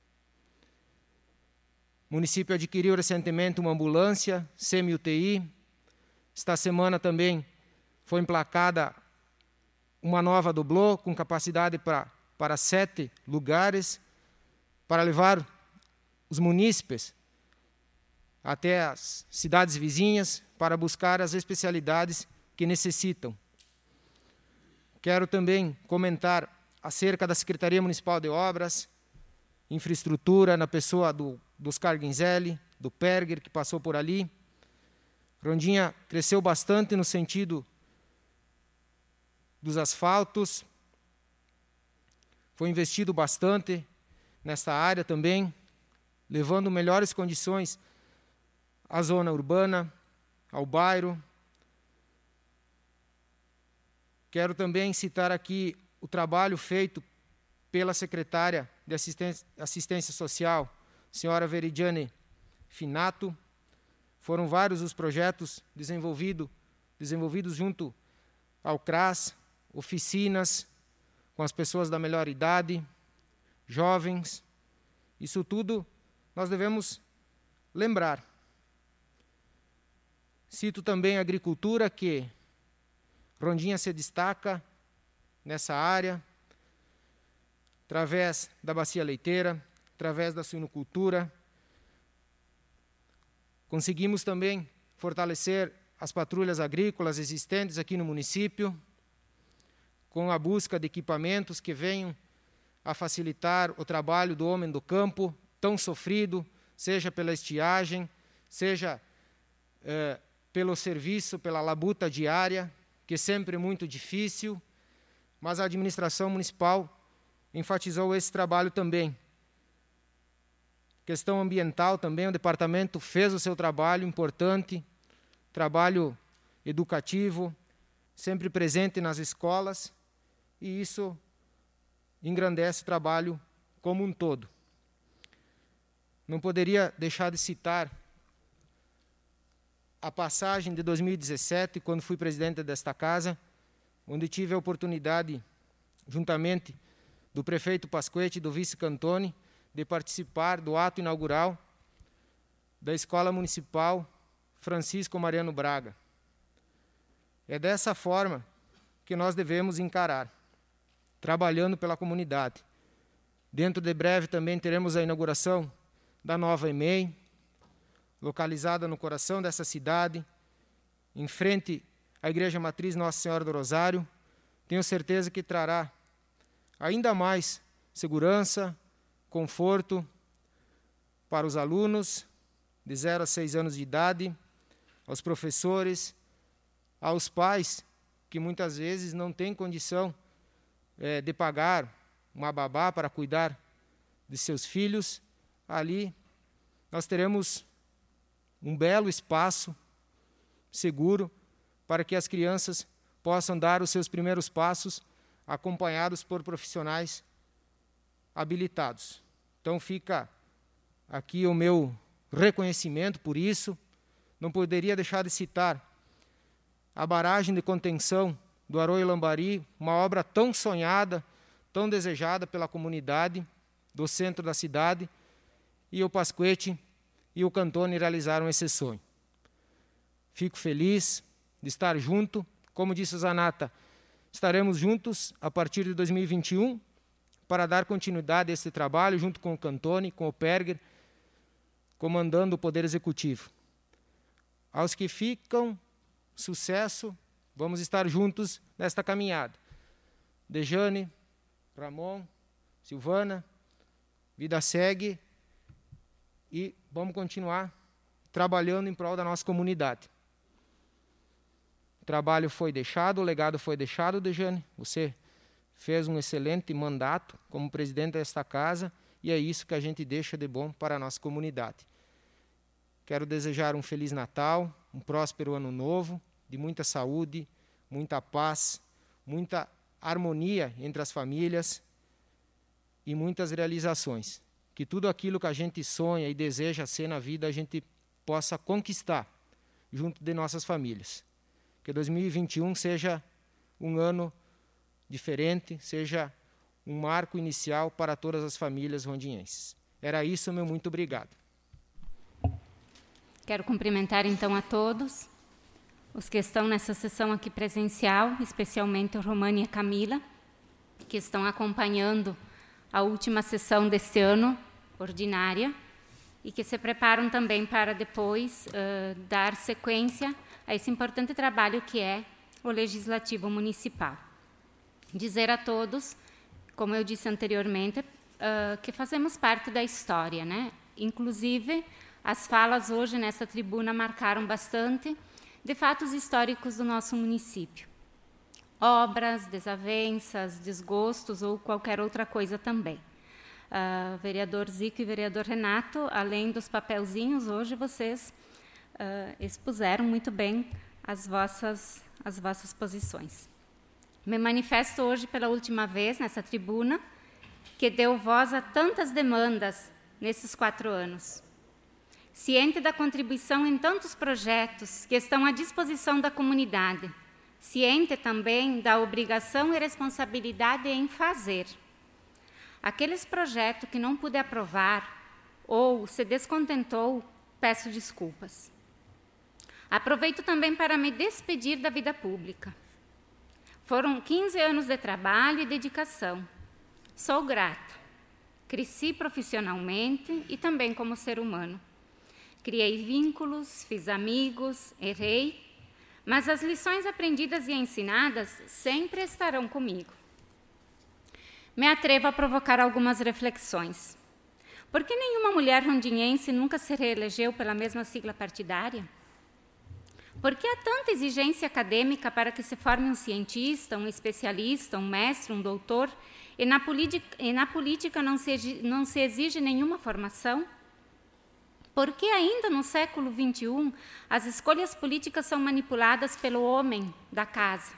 Speaker 3: O município adquiriu recentemente uma ambulância, semi-U T I. Esta semana também foi emplacada uma nova doblô, com capacidade para, para sete lugares, para levar os munícipes até as cidades vizinhas, para buscar as especialidades que necessitam. Quero também comentar acerca da Secretaria Municipal de Obras, Infraestrutura, na pessoa do, do Oscar Guinzelli, do Perger, que passou por ali. Rondinha cresceu bastante no sentido dos asfaltos, foi investido bastante nessa área também, levando melhores condições à zona urbana, ao bairro. Quero também citar aqui o trabalho feito pela secretária de Assistência, Assistência Social, senhora Veridiane Finato. Foram vários os projetos desenvolvido, desenvolvidos junto ao C R A S, oficinas com as pessoas da melhor idade, jovens. Isso tudo nós devemos lembrar. Cito também a agricultura, que Rondinha se destaca nessa área. através da bacia leiteira, através da suinocultura. Conseguimos também fortalecer as patrulhas agrícolas existentes aqui no município, com a busca de equipamentos que venham a facilitar o trabalho do homem do campo, tão sofrido, seja pela estiagem, seja eh, pelo serviço, pela labuta diária, que é sempre muito difícil, mas a administração municipal enfatizou esse trabalho também. Questão ambiental também, o departamento fez o seu trabalho importante, trabalho educativo, sempre presente nas escolas, e isso engrandece o trabalho como um todo. Não poderia deixar de citar a passagem de dois mil e dezessete, quando fui presidente desta casa, onde tive a oportunidade, juntamente do prefeito Pasquete e do vice Cantoni, de participar do ato inaugural da Escola Municipal Francisco Mariano Braga. É dessa forma que nós devemos encarar, trabalhando pela comunidade. Dentro de breve também teremos a inauguração da nova E M E I, localizada no coração dessa cidade, em frente à Igreja Matriz Nossa Senhora do Rosário. Tenho certeza que trará ainda mais segurança, conforto para os alunos de zero a seis anos de idade, aos professores, aos pais, que muitas vezes não têm condição é, de pagar uma babá para cuidar de seus filhos. Ali nós teremos um belo espaço seguro para que as crianças possam dar os seus primeiros passos acompanhados por profissionais habilitados. Então fica aqui o meu reconhecimento por isso. Não poderia deixar de citar a barragem de contenção do Arroio Lambari, uma obra tão sonhada, tão desejada pela comunidade do centro da cidade, e o Pasquete e o Cantoni realizaram esse sonho. Fico feliz de estar junto. Como disse a Zanata, estaremos juntos a partir de dois mil e vinte e um para dar continuidade a esse trabalho, junto com o Cantoni, com o Perger, comandando o Poder Executivo. Aos que ficam, sucesso, vamos estar juntos nesta caminhada. Dejane, Ramon, Silvana, vida segue e vamos continuar trabalhando em prol da nossa comunidade. O trabalho foi deixado, o legado foi deixado, Dejane. Você fez um excelente mandato como presidente desta casa e é isso que a gente deixa de bom para a nossa comunidade. Quero desejar um Feliz Natal, um próspero Ano Novo, de muita saúde, muita paz, muita harmonia entre as famílias e muitas realizações. Que tudo aquilo que a gente sonha e deseja ser na vida, a gente possa conquistar junto de nossas famílias. Que dois mil e vinte e um seja um ano diferente, seja um marco inicial para todas as famílias rondienses. Era isso, meu muito obrigado.
Speaker 2: Quero cumprimentar então a todos, os que estão nessa sessão aqui presencial, especialmente o Romani e a Camila, que estão acompanhando a última sessão deste ano, ordinária, e que se preparam também para depois uh, dar sequência a esse importante trabalho que é o Legislativo Municipal. Dizer a todos, como eu disse anteriormente, uh, que fazemos parte da história, né? Inclusive, as falas hoje nessa tribuna marcaram bastante de fatos históricos do nosso município. Obras, desavenças, desgostos ou qualquer outra coisa também. Uh, vereador Zico e vereador Renato, além dos papelzinhos, hoje vocês uh, expuseram muito bem as vossas, as vossas posições. Me manifesto hoje pela última vez nessa tribuna, que deu voz a tantas demandas nesses quatro anos. Ciente da contribuição em tantos projetos que estão à disposição da comunidade, ciente também da obrigação e responsabilidade em fazer. Aqueles projetos que não pude aprovar ou se descontentou, peço desculpas. Aproveito também para me despedir da vida pública. Foram quinze anos de trabalho e dedicação. Sou grata. Cresci profissionalmente e também como ser humano. Criei vínculos, fiz amigos, errei, mas as lições aprendidas e ensinadas sempre estarão comigo. Me atrevo a provocar algumas reflexões. Por que nenhuma mulher rondiense nunca se reelegeu pela mesma sigla partidária? Por que há tanta exigência acadêmica para que se forme um cientista, um especialista, um mestre, um doutor, e na, e na política não se, não se exige nenhuma formação? Por que ainda no século vinte e um as escolhas políticas são manipuladas pelo homem da casa?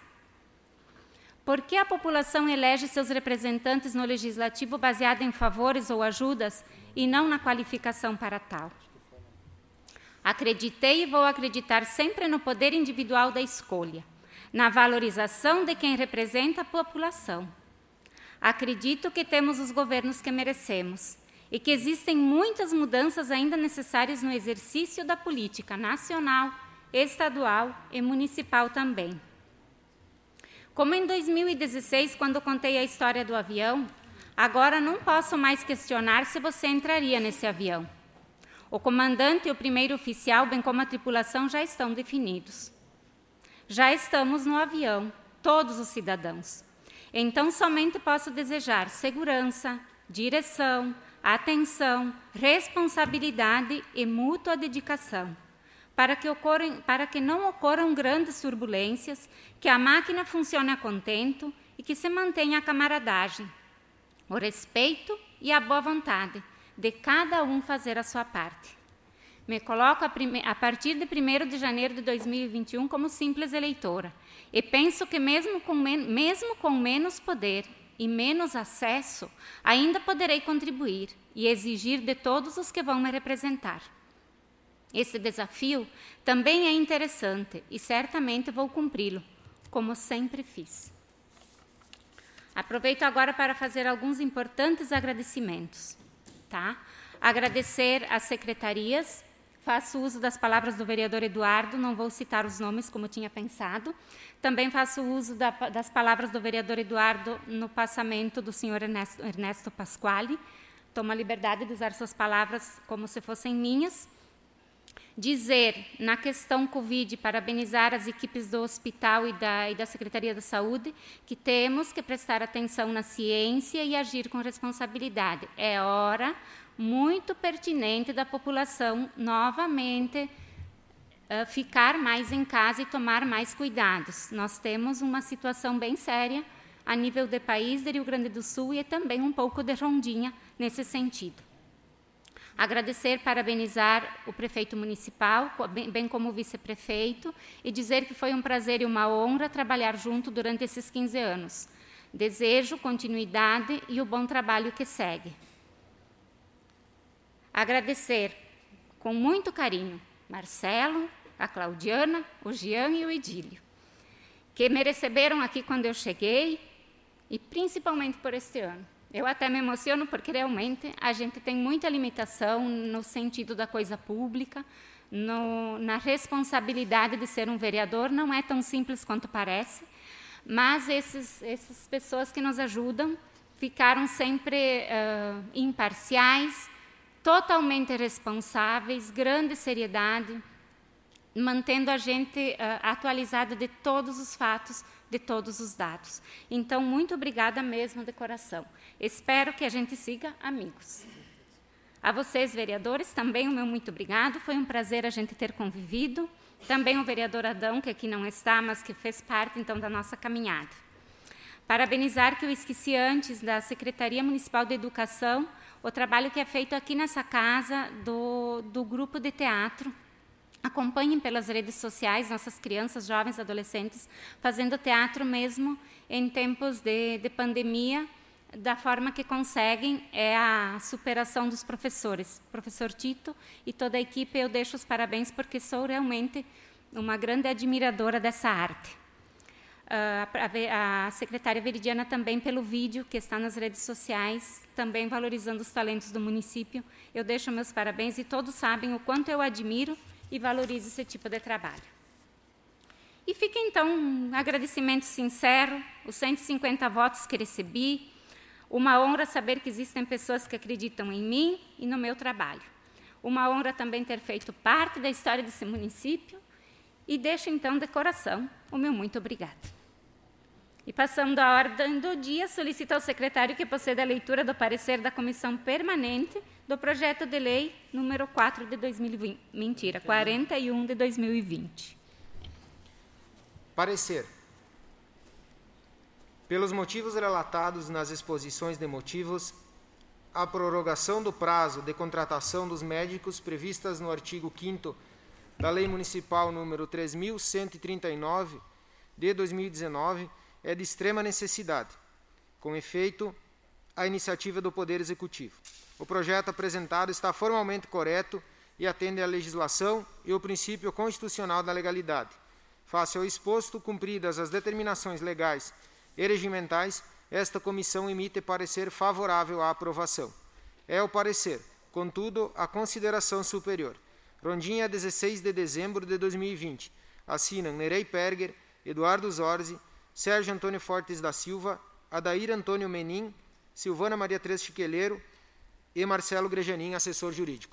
Speaker 2: Por que a população elege seus representantes no legislativo baseado em favores ou ajudas e não na qualificação para tal? Acreditei e vou acreditar sempre no poder individual da escolha, na valorização de quem representa a população. Acredito que temos os governos que merecemos e que existem muitas mudanças ainda necessárias no exercício da política nacional, estadual e municipal também. Como em dois mil e dezesseis, quando contei a história do avião, agora não posso mais questionar se você entraria nesse avião. O comandante e o primeiro oficial, bem como a tripulação, já estão definidos. Já estamos no avião, todos os cidadãos. Então, somente posso desejar segurança, direção, atenção, responsabilidade e mútua dedicação, para que, ocorram, para que não ocorram grandes turbulências, que a máquina funcione a contento e que se mantenha a camaradagem, o respeito e a boa vontade de cada um fazer a sua parte. Me coloco a, prime- a partir de primeiro de janeiro de dois mil e vinte e um como simples eleitora e penso que mesmo com, men- mesmo com menos poder e menos acesso, ainda poderei contribuir e exigir de todos os que vão me representar. Esse desafio também é interessante e certamente vou cumpri-lo, como sempre fiz. Aproveito agora para fazer alguns importantes agradecimentos. Tá? Agradecer às secretarias, faço uso das palavras do vereador Eduardo, não vou citar os nomes como tinha pensado. Também faço uso da, das palavras do vereador Eduardo no passamento do senhor Ernesto, Ernesto Pasquale. Tomo a liberdade de usar suas palavras como se fossem minhas. Dizer, na questão Covid, parabenizar as equipes do hospital e da, e da Secretaria da Saúde, que temos que prestar atenção na ciência e agir com responsabilidade. É hora muito pertinente da população, novamente, uh, ficar mais em casa e tomar mais cuidados. Nós temos uma situação bem séria a nível de país, de Rio Grande do Sul, e também um pouco de Rondinha nesse sentido. Agradecer, parabenizar o prefeito municipal, bem como o vice-prefeito, e dizer que foi um prazer e uma honra trabalhar junto durante esses quinze anos. Desejo continuidade e o bom trabalho que segue. Agradecer com muito carinho Marcelo, a Claudiana, o Jean e o Edílio, que me receberam aqui quando eu cheguei, e principalmente por este ano. Eu até me emociono porque realmente a gente tem muita limitação no sentido da coisa pública, no, na responsabilidade de ser um vereador, não é tão simples quanto parece, mas esses, essas pessoas que nos ajudam ficaram sempre uh, imparciais, totalmente responsáveis, grande seriedade, mantendo a gente uh, atualizada de todos os fatos, de todos os dados. Então, muito obrigada mesmo de coração. Espero que a gente siga amigos. A vocês, vereadores, também o meu muito obrigado. Foi um prazer a gente ter convivido. Também o vereador Adão, que aqui não está, mas que fez parte, então, da nossa caminhada. Parabenizar, que eu esqueci antes, da Secretaria Municipal de Educação, o trabalho que é feito aqui nessa casa do, do grupo de teatro. Acompanhem pelas redes sociais nossas crianças, jovens, adolescentes, fazendo teatro mesmo em tempos de, de pandemia, da forma que conseguem, é a superação dos professores. Professor Tito e toda a equipe, eu deixo os parabéns, porque sou realmente uma grande admiradora dessa arte. Uh, a, a secretária Veridiana também pelo vídeo que está nas redes sociais, também valorizando os talentos do município. Eu deixo meus parabéns e todos sabem o quanto eu admiro e valorizo esse tipo de trabalho. E fica, então, um agradecimento sincero, os cento e cinquenta votos que recebi, Uma honra saber que existem pessoas que acreditam em mim e no meu trabalho. Uma honra também ter feito parte da história desse município e deixo, então, de coração o meu muito obrigado. E passando à ordem do dia, solicito ao secretário que proceda à leitura do parecer da Comissão Permanente do projeto de lei número quatro de dois mil e vinte, mentira, quarenta e um de dois mil e vinte.
Speaker 3: Parecer. Pelos motivos relatados nas exposições de motivos, a prorrogação do prazo de contratação dos médicos previstas no artigo quinto da Lei Municipal número três mil cento e trinta e nove de dois mil e dezenove é de extrema necessidade, com efeito à iniciativa do Poder Executivo. O projeto apresentado está formalmente correto e atende à legislação e ao princípio constitucional da legalidade. Face ao exposto, cumpridas as determinações legais e regimentais, esta comissão emite parecer favorável à aprovação. É o parecer, contudo, a consideração superior. Rondinha, dezesseis de dezembro de dois mil e vinte. Assinam Nerei Perger, Eduardo Zorzi, Sérgio Antônio Fortes da Silva, Adair Antônio Menin, Silvana Maria Teresa Chiqueleiro e Marcelo Grejanin, assessor jurídico.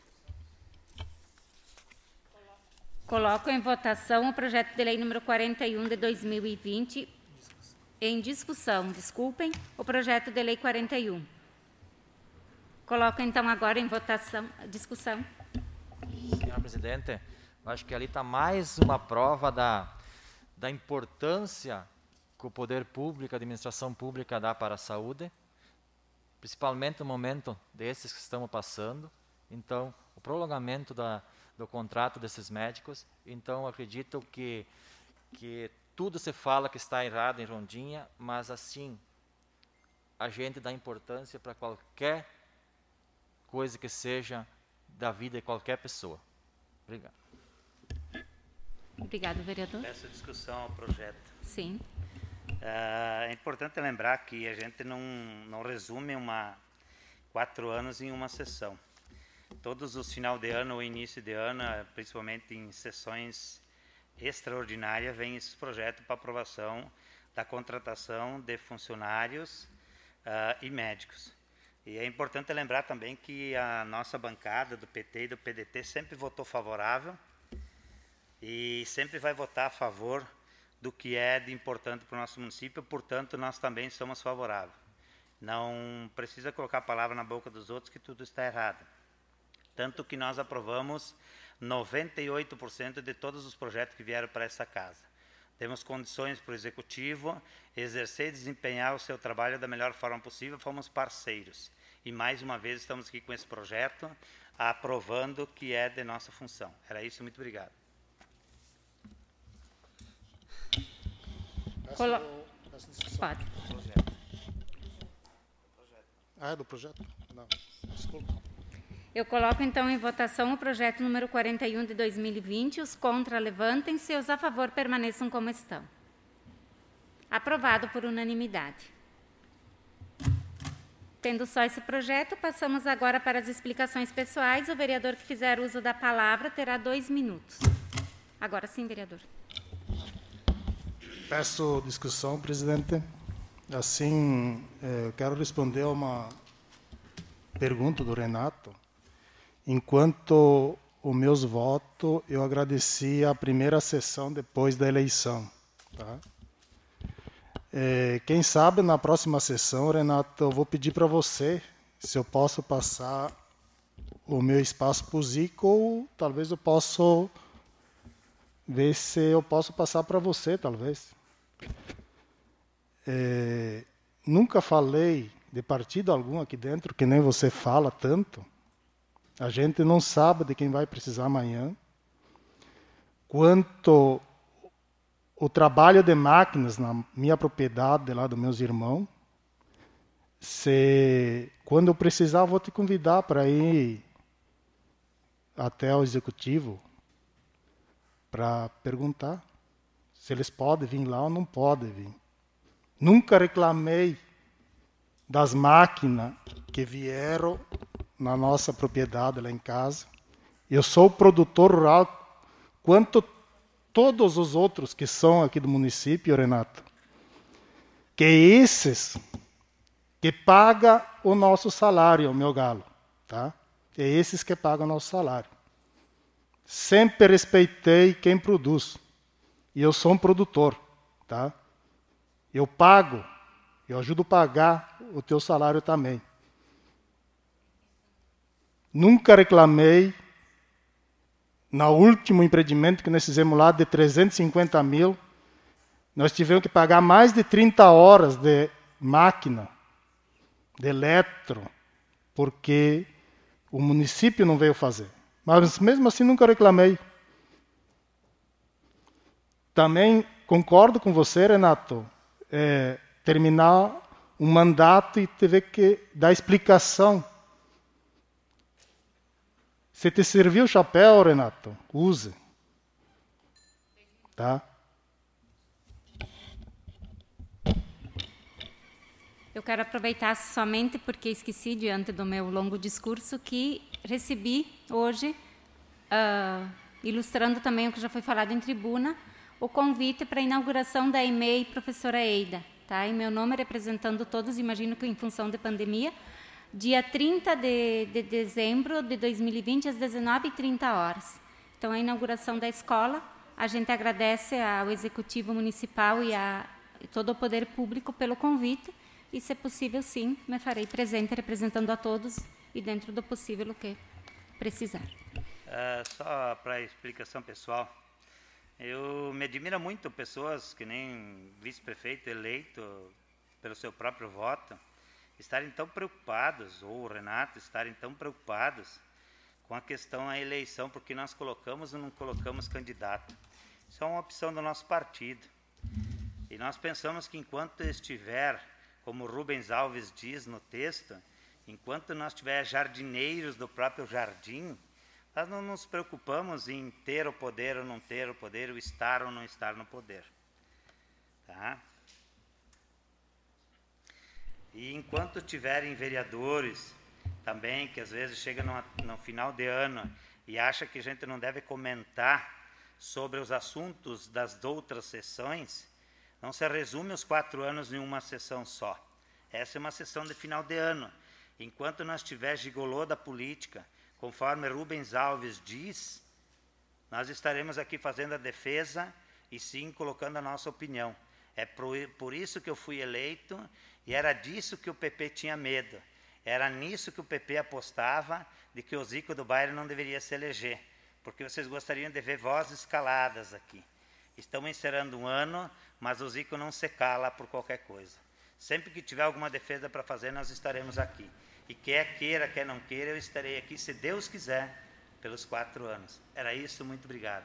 Speaker 2: Coloco em votação o projeto de lei número quarenta e um de dois mil e vinte em discussão. Desculpem, o projeto de lei quarenta e um. Coloco então agora em votação, discussão.
Speaker 7: Senhora Presidente, eu acho que ali está mais uma prova da, da importância que o poder público, a administração pública dá para a saúde, principalmente no momento desses que estamos passando. Então, o prolongamento da, do contrato desses médicos. Então, acredito que, que tudo se fala que está errado em Rondinha, mas assim, a gente dá importância para qualquer coisa que seja da vida de qualquer pessoa. Obrigado.
Speaker 2: Obrigado, vereador.
Speaker 5: Peço discussão ao projeto.
Speaker 2: Sim.
Speaker 5: É importante lembrar que a gente não, não resume uma, quatro anos em uma sessão. Todos os final de ano ou início de ano, principalmente em sessões extraordinárias, vem esse projeto para aprovação da contratação de funcionários uh, e médicos. E é importante lembrar também que a nossa bancada do P T e do P D T sempre votou favorável e sempre vai votar a favor do que é de importante para o nosso município, portanto, nós também somos favoráveis. Não precisa colocar a palavra na boca dos outros que tudo está errado. Tanto que nós aprovamos noventa e oito por cento de todos os projetos que vieram para essa casa. Temos condições para o Executivo exercer e desempenhar o seu trabalho da melhor forma possível, fomos parceiros. E, mais uma vez, estamos aqui com esse projeto, aprovando que é de nossa função. Era isso, muito obrigado.
Speaker 2: Colo... Pode.
Speaker 9: Ah, é do projeto? Não, desculpa.
Speaker 2: Eu coloco, então, em votação o projeto número quarenta e um de dois mil e vinte. Os contra levantem-se, os a favor permaneçam como estão. Aprovado por unanimidade. Tendo só esse projeto, passamos agora para as explicações pessoais. O vereador que fizer uso da palavra terá dois minutos. Agora sim, vereador.
Speaker 9: Peço discussão, presidente. Assim, eu quero responder a uma pergunta do Renato. Enquanto os meus votos, eu agradeci a primeira sessão depois da eleição. Tá? É, quem sabe, na próxima sessão, Renato, eu vou pedir para você se eu posso passar o meu espaço para o Zico ou talvez eu possa ver se eu posso passar para você, talvez. É, nunca falei de partido algum aqui dentro, que nem você fala tanto. A gente não sabe de quem vai precisar amanhã. Quanto o trabalho de máquinas na minha propriedade, lá dos meus irmãos, se, quando eu precisar, eu vou te convidar para ir até o executivo para perguntar se eles podem vir lá ou não podem vir. Nunca reclamei das máquinas que vieram na nossa propriedade lá em casa. Eu sou produtor rural, quanto todos os outros que são aqui do município, Renato. Que esses que paga o nosso salário, meu galo. Tá? É esses que pagam o nosso salário. Sempre respeitei quem produz. E eu sou um produtor. Tá? Eu pago, eu ajudo a pagar o teu salário também. Nunca reclamei, no último empreendimento que nós fizemos lá, de trezentos e cinquenta mil, nós tivemos que pagar mais de trinta horas de máquina, de eletro, porque o município não veio fazer. Mas mesmo assim nunca reclamei. Também concordo com você, Renato, é, terminar um mandato e ter que dar explicação. Se te serviu o chapéu, Renato, use. Tá?
Speaker 2: Eu quero aproveitar somente porque esqueci, diante do meu longo discurso, que recebi hoje, uh, ilustrando também o que já foi falado em tribuna, o convite para a inauguração da E M E I Professora Eida. Tá? Em meu nome, representando todos, imagino que em função da pandemia, dia trinta de, de dezembro de dois mil e vinte, às dezenove e trinta horas. Então, a inauguração da escola, a gente agradece ao Executivo Municipal e a todo o Poder Público pelo convite, e, se possível, sim, me farei presente, representando a todos, e dentro do possível o que precisar.
Speaker 5: Uh, só para explicação pessoal, eu me admiro muito pessoas que nem vice-prefeito eleito pelo seu próprio voto, estarem tão preocupados, ou o Renato estarem tão preocupados com a questão da eleição, porque nós colocamos ou não colocamos candidato. Isso é uma opção do nosso partido. E nós pensamos que enquanto estiver, como Rubens Alves diz no texto, enquanto nós tiver jardineiros do próprio jardim, nós não nos preocupamos em ter o poder ou não ter o poder, ou estar ou não estar no poder. Tá? E enquanto tiverem vereadores também, que às vezes chegam no, no final de ano e acham que a gente não deve comentar sobre os assuntos das outras sessões, não se resume os quatro anos em uma sessão só. Essa é uma sessão de final de ano. Enquanto nós tiver gigolô da política, conforme Rubens Alves diz, nós estaremos aqui fazendo a defesa e sim colocando a nossa opinião. É por, por isso que eu fui eleito e era disso que o P P tinha medo. Era nisso que o P P apostava, de que o Zico do Bairro não deveria se eleger, porque vocês gostariam de ver vozes caladas aqui. Estamos encerrando um ano, mas o Zico não se cala por qualquer coisa. Sempre que tiver alguma defesa para fazer, nós estaremos aqui. E quer queira, quer não queira, eu estarei aqui, se Deus quiser, pelos quatro anos. Era isso, muito obrigado.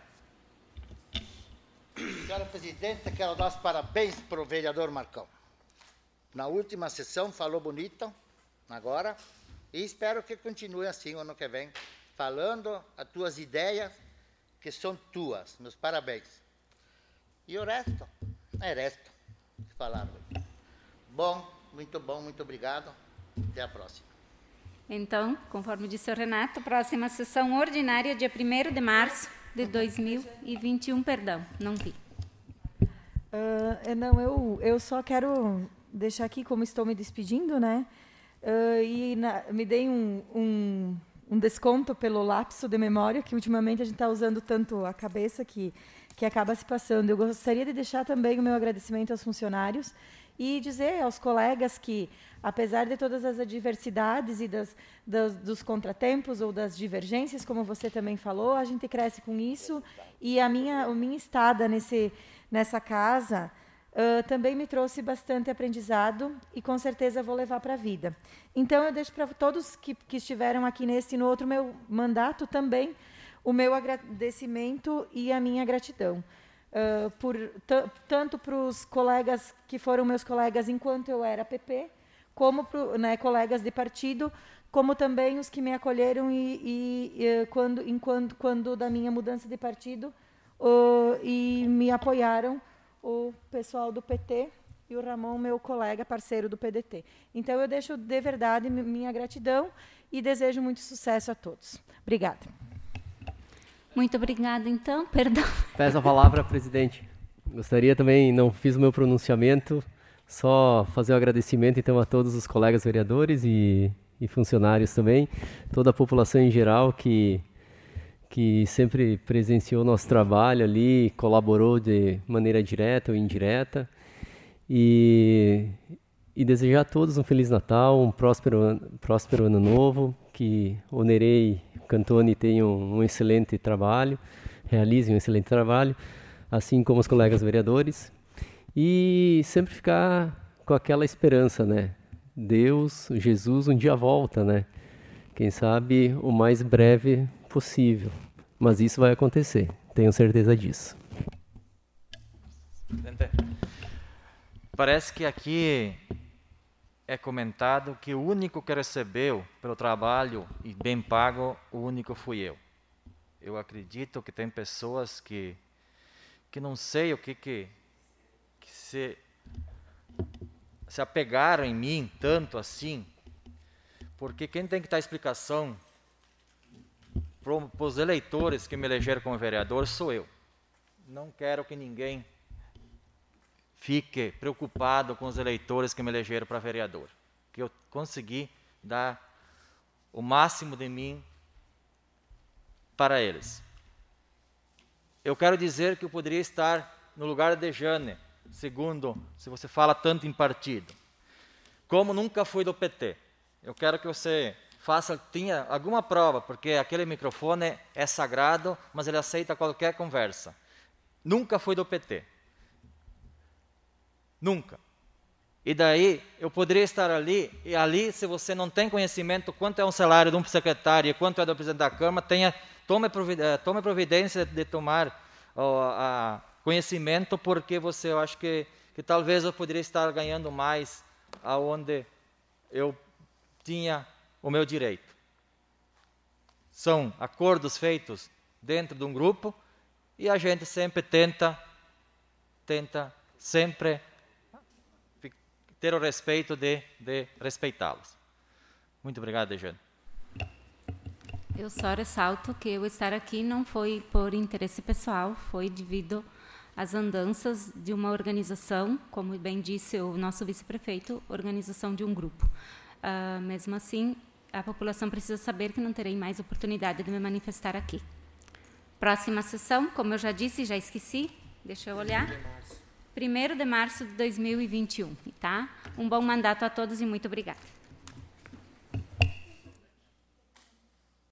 Speaker 8: Senhora Presidente, quero dar os parabéns para o vereador Marcão. Na última sessão falou bonito, agora, e espero que continue assim o ano que vem, falando as tuas ideias, que são tuas. Meus parabéns. E o resto, é resto, falar. Bom, muito bom, muito obrigado. Até a próxima.
Speaker 2: Então, conforme disse o Renato, próxima sessão ordinária, dia primeiro de março de dois mil e vinte e um, perdão, não vi.
Speaker 4: Uh, não, eu, eu só quero deixar aqui como estou me despedindo, né? Uh, e na, me dei um, um, um desconto pelo lapso de memória, que ultimamente a gente está usando tanto a cabeça que, que acaba se passando. Eu gostaria de deixar também o meu agradecimento aos funcionários e dizer aos colegas que, apesar de todas as adversidades e das, das, dos contratempos ou das divergências, como você também falou, a gente cresce com isso. E a minha, a minha estada nesse, nessa casa uh, também me trouxe bastante aprendizado e, com certeza, vou levar para a vida. Então, eu deixo para todos que, que estiveram aqui nesse e no outro meu mandato também o meu agradecimento e a minha gratidão. Uh, por, tanto para os colegas que foram meus colegas enquanto eu era P P, como pro, né, colegas de partido, como também os que me acolheram e, e, e quando, enquanto, quando da minha mudança de partido uh, e me apoiaram, o pessoal do P T e o Ramon, meu colega, parceiro do P D T. Então, eu deixo de verdade minha gratidão e desejo muito sucesso a todos. Obrigada.
Speaker 2: Muito obrigada, então. Perdão.
Speaker 10: Peço a palavra, presidente. Gostaria também, não fiz o meu pronunciamento Só fazer o agradecimento, então, a todos os colegas vereadores e, e funcionários também, toda a população em geral que, que sempre presenciou nosso trabalho ali, colaborou de maneira direta ou indireta. E, e desejar a todos um Feliz Natal, um próspero, ano, próspero ano novo, que o Nerei Cantoni tenha um, um excelente trabalho, realize um excelente trabalho, assim como os colegas vereadores. E sempre ficar com aquela esperança, né? Deus, Jesus, um dia volta, né? Quem sabe o mais breve possível. Mas isso vai acontecer, tenho certeza disso.
Speaker 7: Parece que aqui é comentado que o único que recebeu pelo trabalho e bem pago, o único fui eu. Eu acredito que tem pessoas que, que não sei o que que... que se, se apegaram em mim tanto assim, porque quem tem que dar explicação para os eleitores que me elegeram como vereador sou eu. Não quero que ninguém fique preocupado com os eleitores que me elegeram para vereador, que eu consegui dar o máximo de mim para eles. Eu quero dizer que eu poderia estar no lugar de Jane, segundo, se você fala tanto em partido. Como nunca fui do P T, eu quero que você faça, tenha alguma prova, porque aquele microfone é sagrado, mas ele aceita qualquer conversa. Nunca fui do P T. Nunca. E daí, eu poderia estar ali, e ali, se você não tem conhecimento quanto é um salário de um secretário e quanto é do presidente da Câmara, tenha, tome, providência, tome providência de tomar ó, a conhecimento, porque você, eu acho que, que talvez eu poderia estar ganhando mais aonde eu tinha o meu direito. São acordos feitos dentro de um grupo e a gente sempre tenta, tenta sempre ter o respeito de, de respeitá-los. Muito obrigado, Dejane.
Speaker 2: Eu só ressalto que eu estar aqui não foi por interesse pessoal, foi devido às andanças de uma organização, como bem disse o nosso vice-prefeito, organização de um grupo. Uh, mesmo assim, a população precisa saber que não terei mais oportunidade de me manifestar aqui. Próxima sessão, como eu já disse, já esqueci, deixa eu olhar. primeiro de março de dois mil e vinte e um, tá? Um bom mandato a todos e muito obrigada.